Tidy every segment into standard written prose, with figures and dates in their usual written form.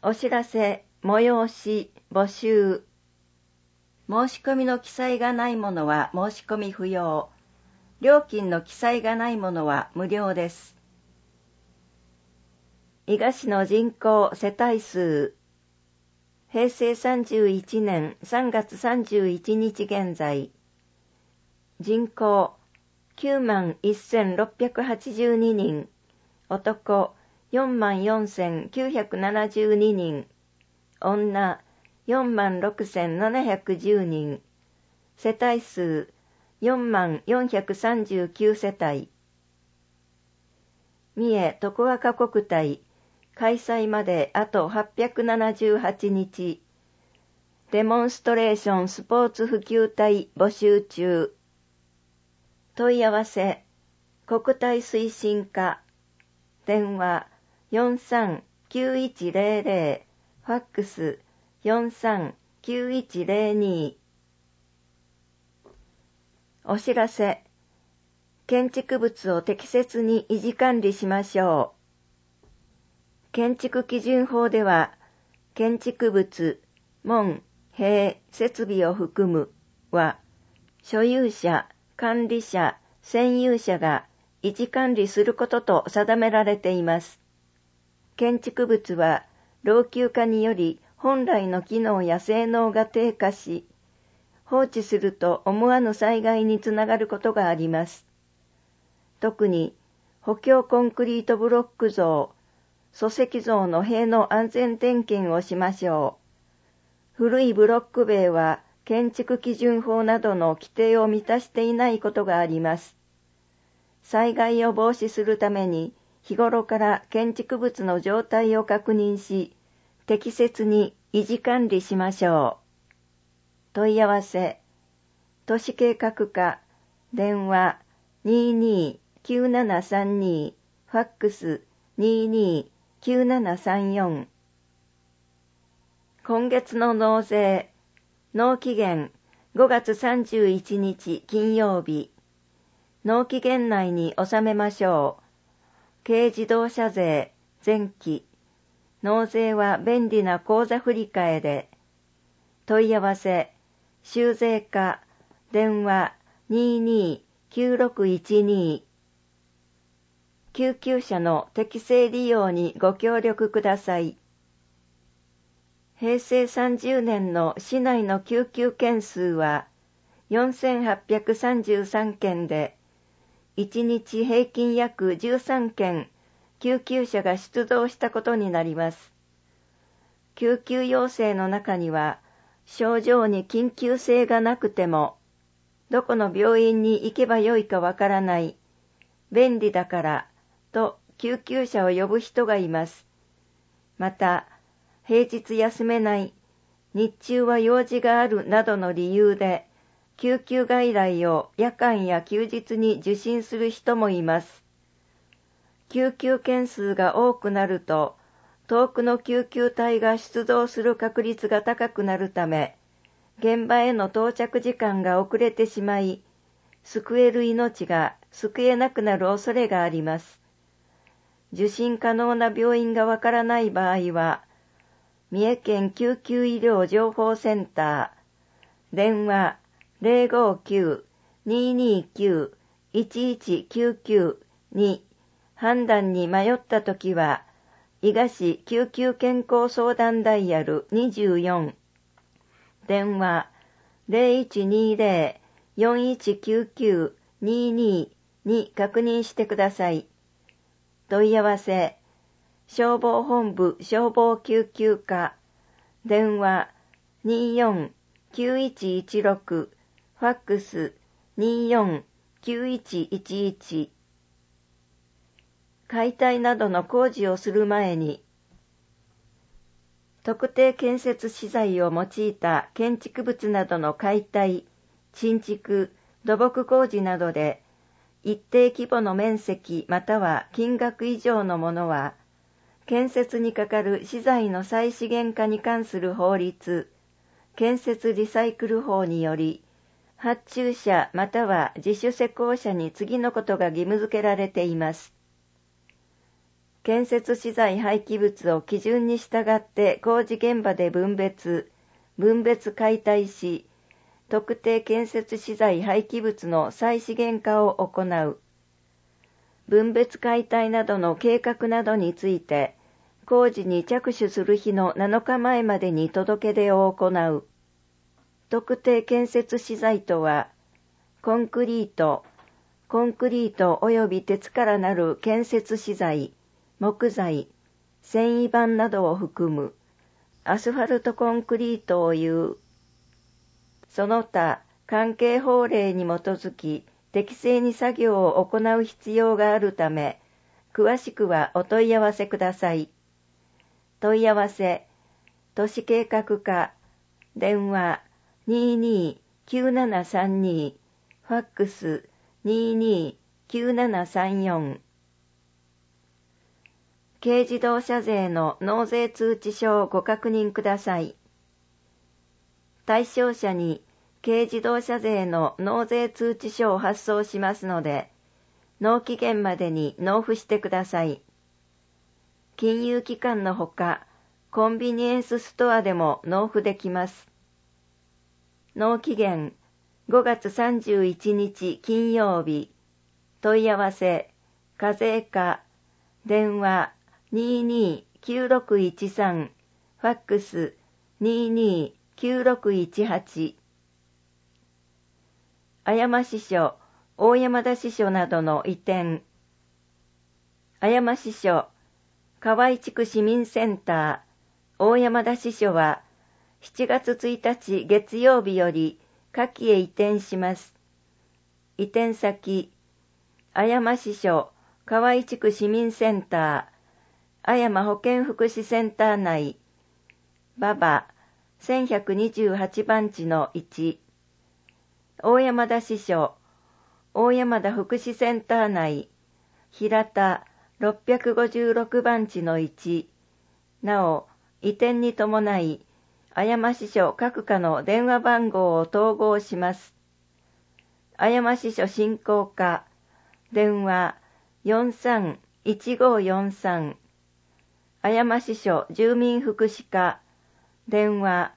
お知らせ、催し、募集。申し込みの記載がないものは申し込み不要。料金の記載がないものは無料です。伊賀市の人口世帯数。平成31年3月31日現在。人口 91,682 人。男44,972 人。女46,710人。世帯数44,439世帯。三重徳若国体開催まであと878日。デモンストレーションスポーツ普及隊募集中。問い合わせ、国体推進課。電話43-9100、ファックス43-9102。お知らせ、建築物を適切に維持管理しましょう。建築基準法では、建築物、門、塀、設備を含むは、所有者、管理者、占有者が維持管理することと定められています。建築物は老朽化により本来の機能や性能が低下し、放置すると思わぬ災害につながることがあります。特に補強コンクリートブロック造、礎石造の塀の安全点検をしましょう。古いブロック塀は建築基準法などの規定を満たしていないことがあります。災害を防止するために日頃から建築物の状態を確認し、適切に維持管理しましょう。問い合わせ、都市計画課、電話22-9732、ファックス22-9734。今月の納税、納期限5月31日金曜日。納期限内に納めましょう。軽自動車税、前期。納税は便利な口座振替で。問い合わせ、収税課、電話22-9612。救急車の適正利用にご協力ください。平成30年の市内の救急件数は4833件で、1日平均約13件救急車が出動したことになります。救急要請の中には、症状に緊急性がなくても、どこの病院に行けばよいかわからない、便利だからと救急車を呼ぶ人がいます。また、平日休めない、日中は用事があるなどの理由で、救急外来を夜間や休日に受診する人もいます。救急件数が多くなると、遠くの救急隊が出動する確率が高くなるため、現場への到着時間が遅れてしまい、救える命が救えなくなる恐れがあります。受診可能な病院がわからない場合は、三重県救急医療情報センター、電話059-229-1199に判断に迷ったときは、伊賀市救急健康相談ダイヤル24、電話0120-4199-22に確認してください。問い合わせ、消防本部消防救急課、電話24-9116、ファックス24-9111。解体などの工事をする前に、特定建設資材を用いた建築物などの解体、新築、土木工事などで、一定規模の面積または金額以上のものは、建設にかかる資材の再資源化に関する法律、建設リサイクル法により、発注者または自主施工者に次のことが義務付けられています。 建設資材廃棄物を基準に従って工事現場で分別解体し、特定建設資材廃棄物の再資源化を行う。分別解体などの計画などについて、工事に着手する日の7日前までに届け出を行う。特定建設資材とは、コンクリート及び鉄からなる建設資材、木材、繊維板などを含む、アスファルトコンクリートを言う。その他、関係法令に基づき、適正に作業を行う必要があるため、詳しくはお問い合わせください。問い合わせ、都市計画課、電話22-9732、ファックス22-9734。軽自動車税の納税通知書をご確認ください。対象者に軽自動車税の納税通知書を発送しますので、納期限までに納付してください。金融機関のほか、コンビニエンスストアでも納付できます。納期限5月31日金曜日。問い合わせ、課税課、電話22-9613、ファックス22-9618。綾山支所、大山田支所などの移転。綾山支所、河合地区市民センター、大山田支所は、7月1日月曜日より下記へ移転します。移転先、綾山支所、河合地区市民センター、綾山保健福祉センター内、馬場、1128番地の1、大山田支所、大山田福祉センター内、平田、656番地の1、なお、移転に伴い、綾山支所各課の電話番号を統合します。綾山支所振興課、電話43-1543。綾山支所住民福祉課、電話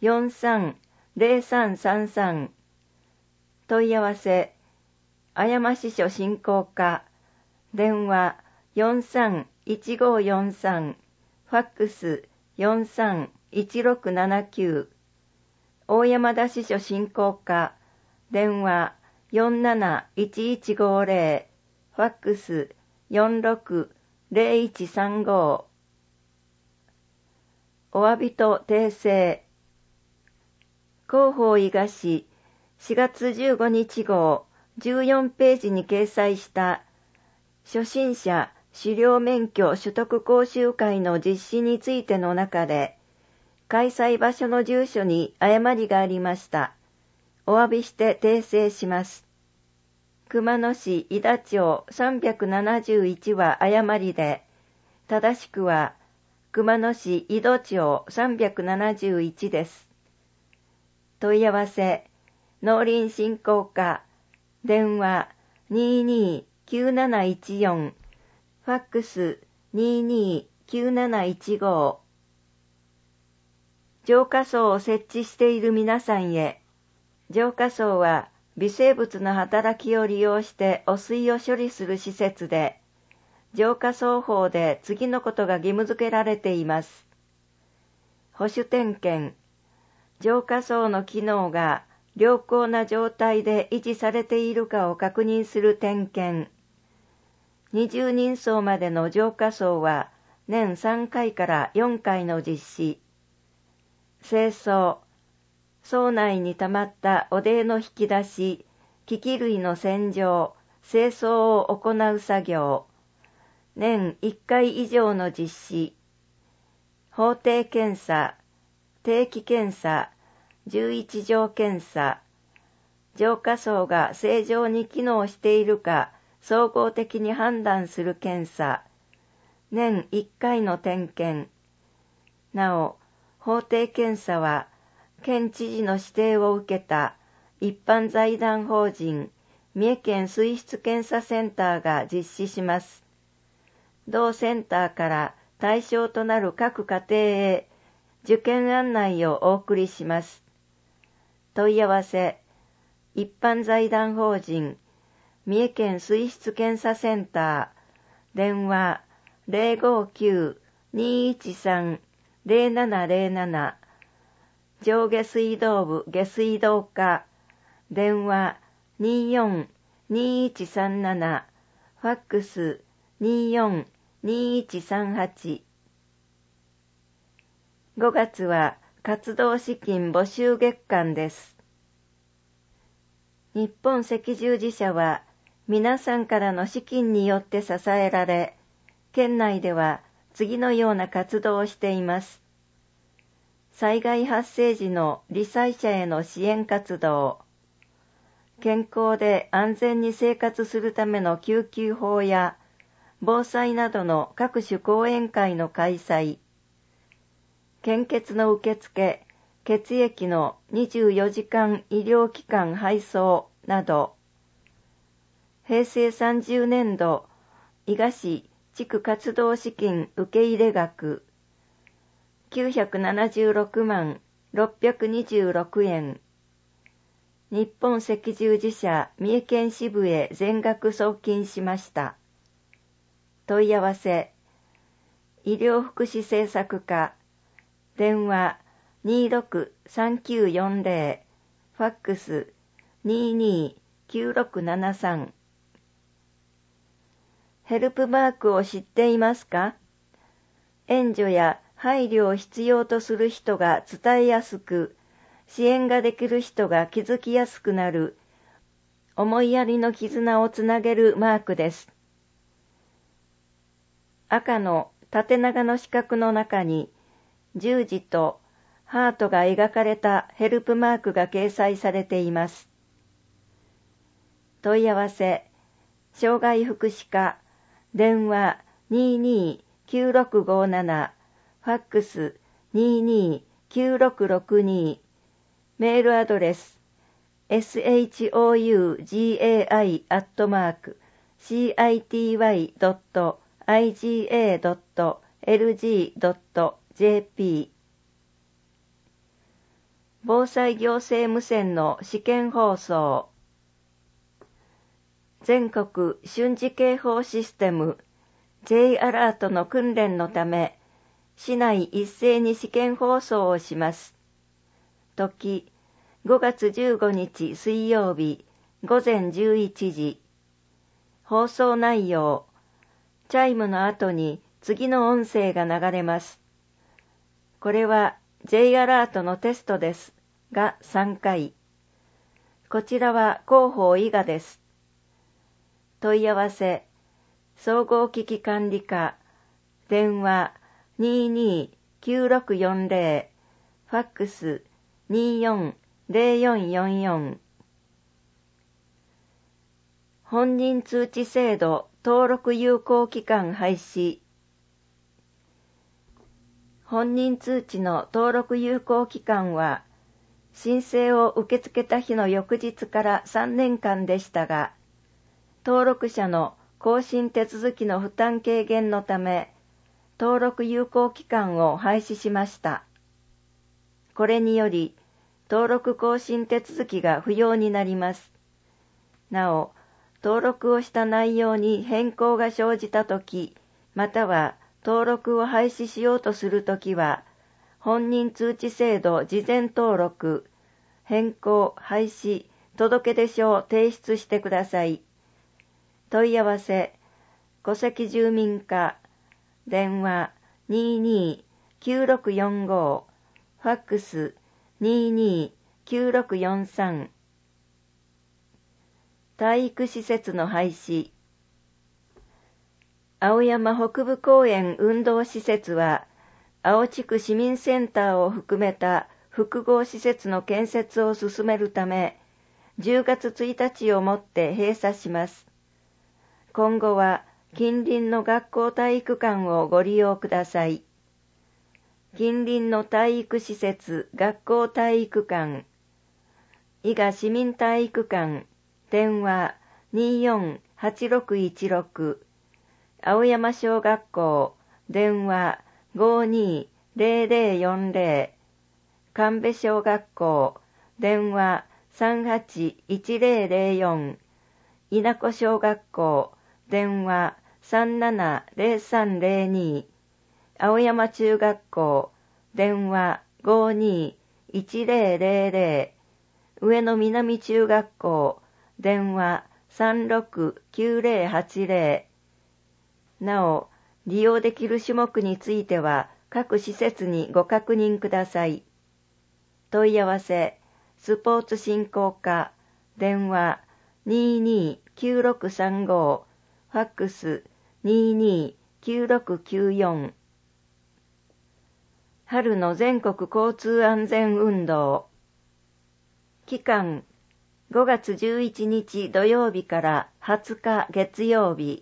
43-0333。問い合わせ、綾山支所振興課、電話43-1543。ファックス43-1679。大山田支所振興課、電話47-1150。ファックス46-0135。お詫びと訂正。広報伊賀市4月15日号14ページに掲載した初心者狩猟免許取得講習会の実施についての中で、開催場所の住所に誤りがありました。お詫びして訂正します。熊野市井田町371は誤りで、正しくは熊野市井戸町371です。問い合わせ、農林振興課、電話22-9714、ファックス22-9715。浄化槽を設置している皆さんへ、浄化槽は微生物の働きを利用して汚水を処理する施設で、浄化槽法で次のことが義務付けられています。保守点検、浄化槽の機能が良好な状態で維持されているかを確認する点検。20人層までの浄化槽は年3回から4回の実施。清掃、槽内に溜まった汚泥の引き出し、機器類の洗浄、清掃を行う作業。年1回以上の実施。法定検査、定期検査、11条検査。浄化槽が正常に機能しているか総合的に判断する検査。年1回の点検。なお、法定検査は、県知事の指定を受けた一般財団法人三重県水質検査センターが実施します。 同センターから対象となる各家庭へ受験案内をお送りします。問い合わせ、一般財団法人三重県水質検査センター、電話059-213-0707、上下水道部下水道課、電話24-2137、ファックス24-2138。5月は活動資金募集月間です。日本赤十字社は皆さんからの資金によって支えられ、県内では次のような活動をしています。災害発生時の罹災者への支援活動、健康で安全に生活するための救急法や防災などの各種講演会の開催、献血の受付、血液の24時間医療機関配送など、平成30年度伊賀市地区活動資金受入額976万626円、日本赤十字社三重県支部へ全額送金しました。問い合わせ、医療福祉政策課、電話263940、ファックス229673。ヘルプマークを知っていますか？援助や配慮を必要とする人が伝えやすく、支援ができる人が気づきやすくなる、思いやりの絆をつなげるマークです。赤の縦長の四角の中に、十字とハートが描かれたヘルプマークが掲載されています。問い合わせ、障害福祉課、電話229657、ファックス229662、メールアドレス shougai.city.iga.lg.jp。 防災行政無線の試験放送、全国瞬時警報システム J アラートの訓練のため、市内一斉に試験放送をします。時、5月15日水曜日午前11時。放送内容、チャイムの後に次の音声が流れます。これは J アラートのテストですが3回。こちらは広報伊賀です。問い合わせ、総合危機管理課、電話229640、ファックス240444。本人通知制度登録有効期間廃止。本人通知の登録有効期間は、申請を受け付けた日の翌日から3年間でしたが、登録者の更新手続きの負担軽減のため、登録有効期間を廃止しました。これにより、登録更新手続きが不要になります。なお、登録をした内容に変更が生じたとき、または登録を廃止しようとするときは、本人通知制度事前登録、変更、廃止、届出書を提出してください。問い合わせ、戸籍住民課、電話229645、ファックス229643。体育施設の廃止。青山北部公園運動施設は、青地区市民センターを含めた複合施設の建設を進めるため、10月1日をもって閉鎖します。今後は近隣の学校体育館をご利用ください。近隣の体育施設、学校体育館、伊賀市民体育館、電話248616、 青山小学校、電話 520040、神戸小学校、電話 381004、稲子小学校、電話 370302、青山中学校、電話 521000、上野南中学校、電話 369080。なお、利用できる種目については各施設にご確認ください。問い合わせ、スポーツ振興課、電話 229635、ファックス 229694。春の全国交通安全運動。期間、5月11日土曜日から20日月曜日。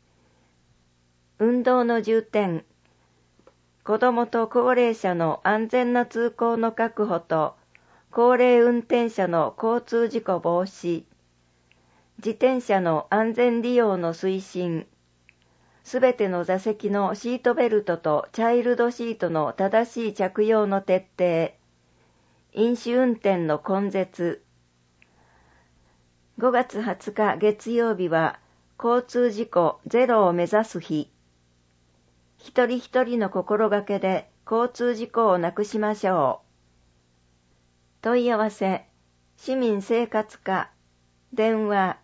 運動の重点、子どもと高齢者の安全な通行の確保と、高齢運転者の交通事故防止、自転車の安全利用の推進、すべての座席のシートベルトとチャイルドシートの正しい着用の徹底、飲酒運転の根絶。5月20日月曜日は交通事故ゼロを目指す日。一人一人の心がけで交通事故をなくしましょう。問い合わせ、市民生活課、電話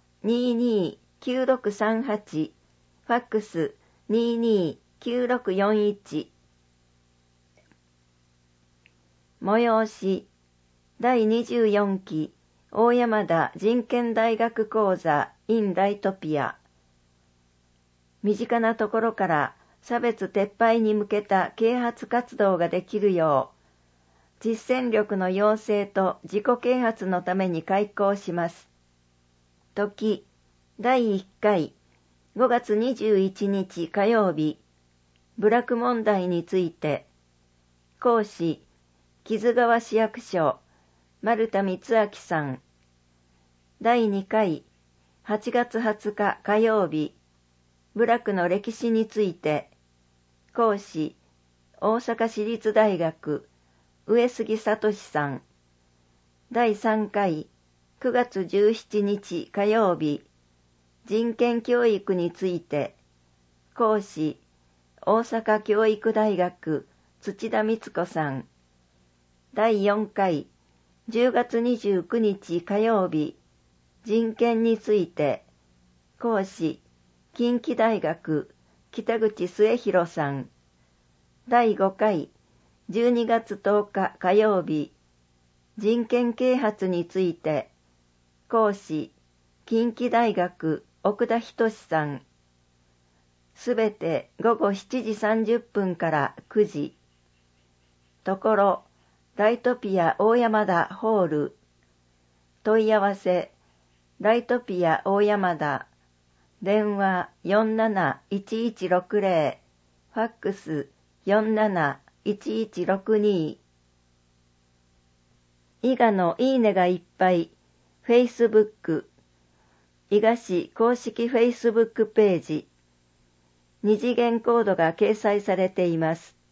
229638、ファックス229641。催し、第24期大山田人権大学講座 in ライトピア。身近なところから差別撤廃に向けた啓発活動ができるよう、実践力の養成と自己啓発のために開講します。時、第1回、5月21日火曜日、部落問題について、講師、木津川市役所、丸田光明さん。第2回、8月20日火曜日、部落の歴史について、講師、大阪市立大学、上杉聡さん。第3回、9月17日火曜日、人権教育について、講師、大阪教育大学、土田光子さん。第4回、10月29日火曜日、人権について、講師、近畿大学、北口末広さん。第5回、12月10日火曜日、人権啓発について、講師、近畿大学、奥田仁さん。すべて午後7時30分から9時。ところ、ライトピア大山田ホール。問い合わせ、ライトピア大山田。電話471160。ファックス471162。伊賀のいいねがいっぱい。Facebook。伊賀市公式 Facebook ページ。二次元コードが掲載されています。